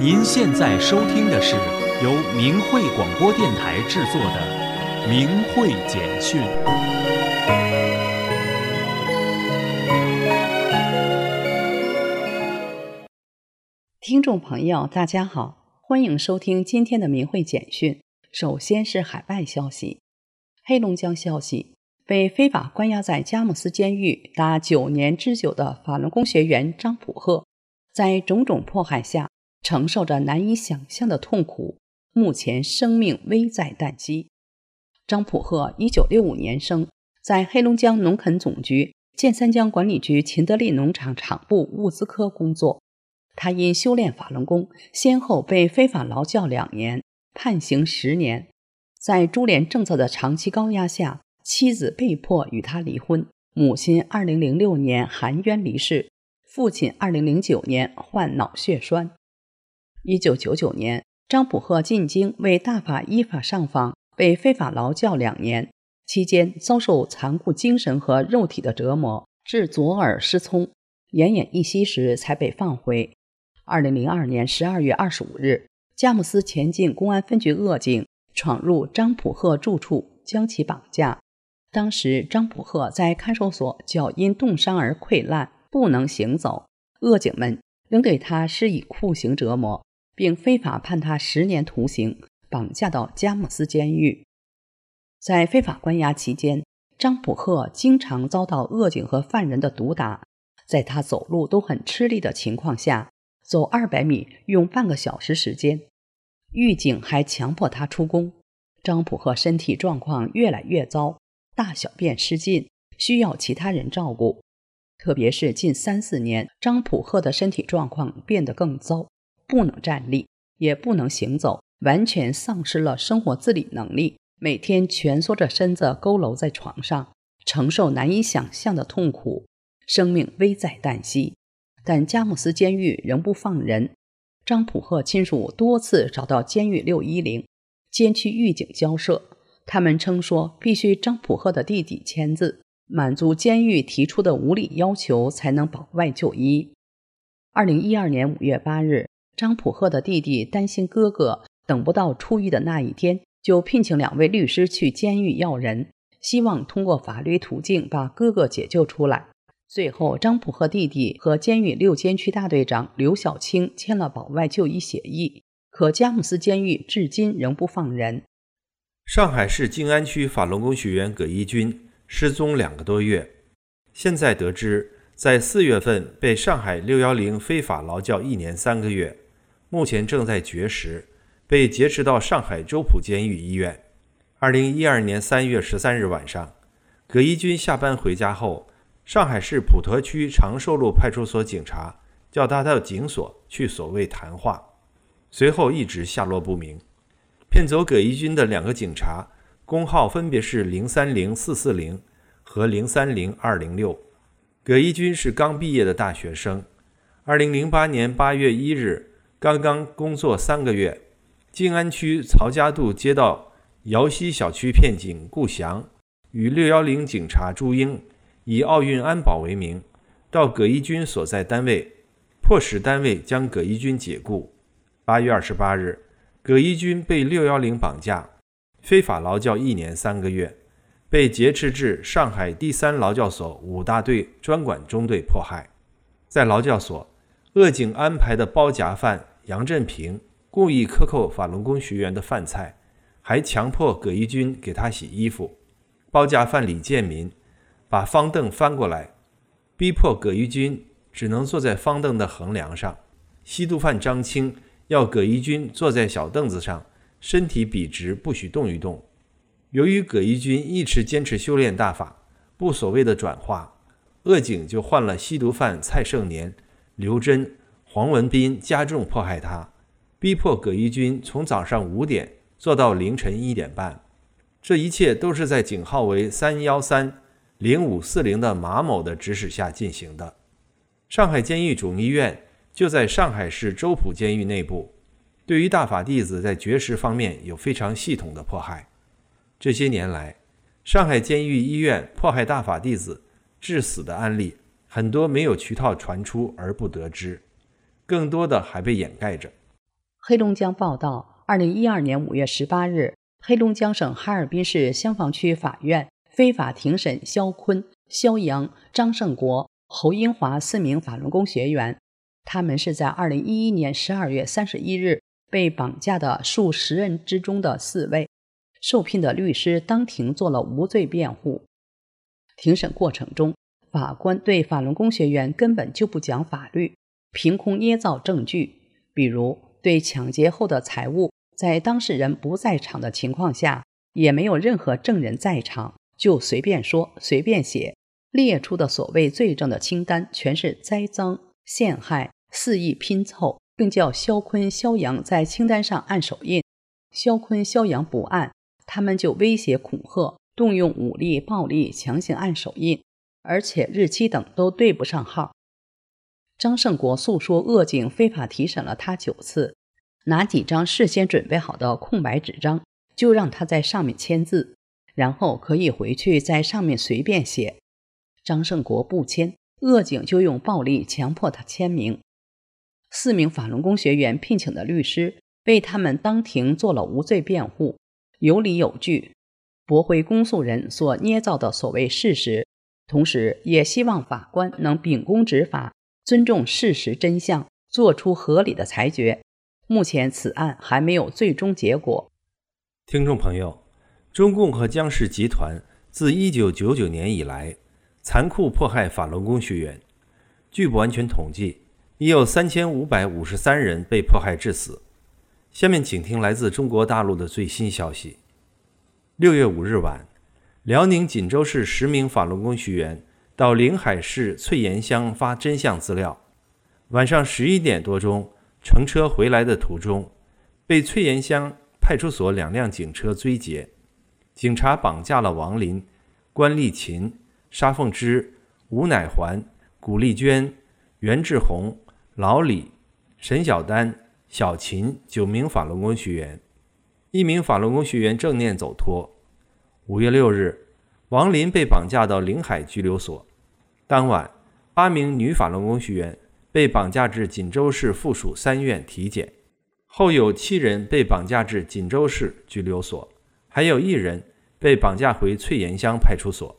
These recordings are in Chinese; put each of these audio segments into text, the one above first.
您现在收听的是由明慧广播电台制作的明慧简讯。 听众朋友大家好，欢迎收听今天的明慧简讯。首先是海外消息。黑龙江消息，被非法关押在佳木斯监狱达9年之久的法轮功学员张普赫，在种种迫害下承受着难以想象的痛苦，目前生命危在旦夕。张普赫1965年生，在黑龙江农垦总局建三江管理局秦德利农场场部物资科工作。他因修炼法轮功，先后被非法劳教2年，判刑10年。在株连政策的长期高压下，妻子被迫与他离婚，母亲2006年含冤离世，父亲2009年患脑血栓。1999年，张普赫进京为大法依法上访，被非法劳教2年，期间遭受残酷精神和肉体的折磨，致左耳失聪，奄奄一息时才被放回。2002年12月25日，佳木斯前进公安分局恶警闯入张普赫住处，将其绑架。当时张普赫在看守所脚因冻伤而溃烂，不能行走，恶警们仍对他施以酷刑折磨，并非法判他10年徒刑，绑架到佳木斯监狱。在非法关押期间，张普赫经常遭到恶警和犯人的毒打，在他走路都很吃力的情况下，走200米用半个小时时间。狱警还强迫他出宫。张普赫身体状况越来越糟，大小便失禁，需要其他人照顾。特别是近3-4年，张普赫的身体状况变得更糟，不能站立，也不能行走，完全丧失了生活自理能力，每天蜷缩着身子佝偻在床上，承受难以想象的痛苦，生命危在旦夕。但佳木斯监狱仍不放人，张普赫亲属多次找到监狱610监区狱警交涉，他们称说必须张普赫的弟弟签字，满足监狱提出的无理要求才能保外就医。2012年5月8日，张普赫的弟弟担心哥哥等不到出狱的那一天，就聘请2位律师去监狱要人，希望通过法律途径把哥哥解救出来。最后，张普赫弟弟和监狱6监区大队长刘小青签了保外就医协议，可佳木斯监狱至今仍不放人。 上海市静安区法轮功学员葛一军失踪2个多月，现在得知在4月份被上海610非法劳教1年3个月，目前正在绝食，被劫持到上海周浦监狱医院。2012年3月13日晚上，葛一军下班回家后，上海市普陀区长寿路派出所警察叫他到警所去所谓谈话，随后一直下落不明。骗走葛一军的2个警察工号分别是030440和030206。葛一军是刚毕业的大学生，2008年8月1日刚刚工作3个月，静安区曹家渡街道瑶溪小区片警顾翔与610警察朱英以奥运安保为名，到葛一军所在单位，迫使单位将葛一军解雇。8月28日，葛一军被610绑架，非法劳教1年3个月，被劫持至上海第3劳教所5大队专管中队迫害。在劳教所，恶警安排的包夹犯杨振平故意克扣法轮功学员的饭菜，还强迫葛一军给他洗衣服。包夹犯李建民把方凳翻过来，逼迫葛一军只能坐在方凳的横梁上。吸毒犯张青要葛一军坐在小凳子上，身体笔直，不许动一动。由于葛一军一直坚持修炼大法，不所谓的转化，恶警就换了吸毒犯蔡胜年、刘真、黄文斌加重迫害他，逼迫葛一军从早上5点做到凌晨1点半。这一切都是在警号为3130540的马某的指使下进行的。上海监狱总医院就在上海市周浦监狱内部，对于大法弟子在绝食方面有非常系统的迫害。这些年来，上海监狱医院迫害大法弟子致死的案例很多没有渠道传出而不得知，更多的还被掩盖着。 黑龙江报道，2012年5月18日，黑龙江省哈尔滨市香坊区法院非法庭审肖坤、肖阳、张胜国、侯英华4名法轮功学员。他们是在2011年12月31日被绑架的数10人之中的4位。受聘的律师当庭做了无罪辩护。庭审过程中，法官对法轮功学员根本就不讲法律，凭空捏造证据，比如对抢劫后的财物在当事人不在场的情况下，也没有任何证人在场，就随便说随便写，列出的所谓罪证的清单全是栽赃陷害，肆意拼凑，并叫肖坤、肖阳在清单上按手印。肖坤、肖阳不按，他们就威胁恐吓，动用武力暴力强行按手印，而且日期等都对不上号。张胜国诉说恶警非法提审了他9次，拿几张事先准备好的空白纸张，就让他在上面签字，然后可以回去在上面随便写。张胜国不签，恶警就用暴力强迫他签名。4名法轮功学员聘请的律师为他们当庭做了无罪辩护，有理有据，驳回公诉人所捏造的所谓事实，同时也希望法官能秉公执法，尊重事实真相，做出合理的裁决。目前此案还没有最终结果。 听众朋友，中共和江氏集团自1999年以来残酷迫害法轮功学员，据不完全统计，已有3553人被迫害致死。下面请听来自中国大陆的最新消息。6月5日晚，辽宁锦州市10名法轮功学员到临海市翠岩乡发真相资料。晚上11点多钟，乘车回来的途中，被翠岩乡派出所2辆警车追截，警察绑架了王林、关丽琴、沙凤芝、吴乃环、古丽娟、袁志红、老李、沈小丹、小秦9名法轮功学员，1名法轮功学员正念走脱。5月6日，王林被绑架到临海拘留所。当晚，8名女法轮功学员被绑架至锦州市附属3院体检，后有7人被绑架至锦州市拘留所，还有1人被绑架回翠岩乡派出所。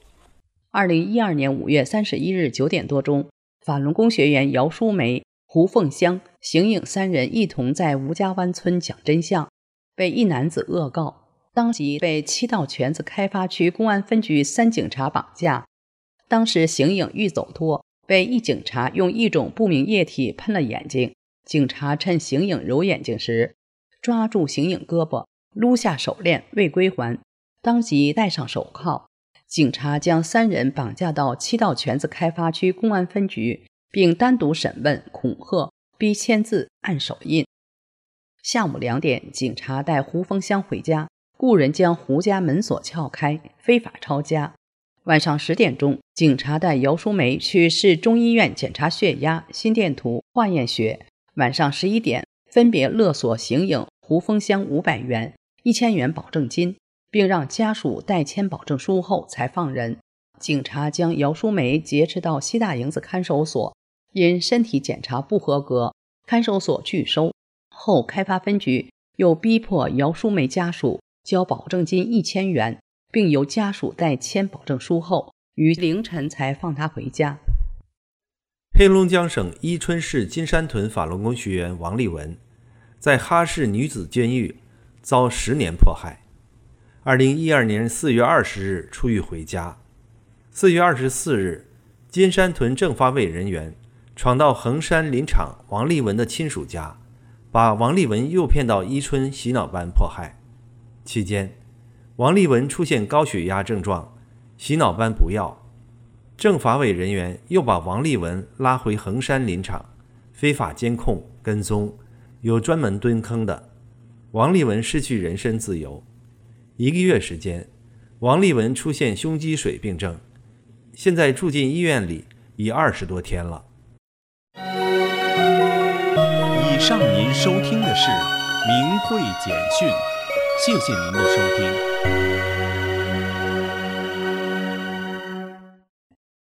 2012年5月31日9点多钟，法轮功学员姚淑梅、胡凤香、邢颖3人一同在吴家湾村讲真相，被一男子恶告，当即被七道泉子开发区公安分局3警察绑架。当时邢颖欲走脱，被一警察用一种不明液体喷了眼睛，警察趁邢颖揉眼睛时，抓住邢颖胳膊，撸下手链未归还，当即戴上手铐。警察将3人绑架到七道泉子开发区公安分局，并单独审问、恐吓、逼签字、按手印。下午2点，警察带胡凤香回家，雇人将胡家门锁撬开，非法抄家。晚上10点钟，警察带姚淑梅去市中医院检查血压、心电图、化验血。晚上11点，分别勒索邢颖、胡凤香500元、1000元保证金，并让家属代签保证书后才放人。警察将姚淑梅劫持到西大营子看守所，因身体检查不合格，看守所拒收。后开发分局又逼迫姚淑梅家属交保证金1000元，并由家属代签保证书后，于凌晨才放他回家。 黑龙江省伊春市金山屯法轮功学员王丽文在哈市女子监狱遭10年迫害。2012年4月20日出狱回家。4月24日，金山屯政法委人员闯到衡山林场王丽文的亲属家，把王丽文诱骗到伊春洗脑班迫害。期间，王丽文出现高血压症状，洗脑班不要。政法委人员又把王丽文拉回衡山林场，非法监控跟踪，有专门蹲坑的。王丽文失去人身自由。1个月时间，王丽文出现胸积水病症，现在住进医院里已20多天了。 以上您收听的是明慧简讯，谢谢您的收听。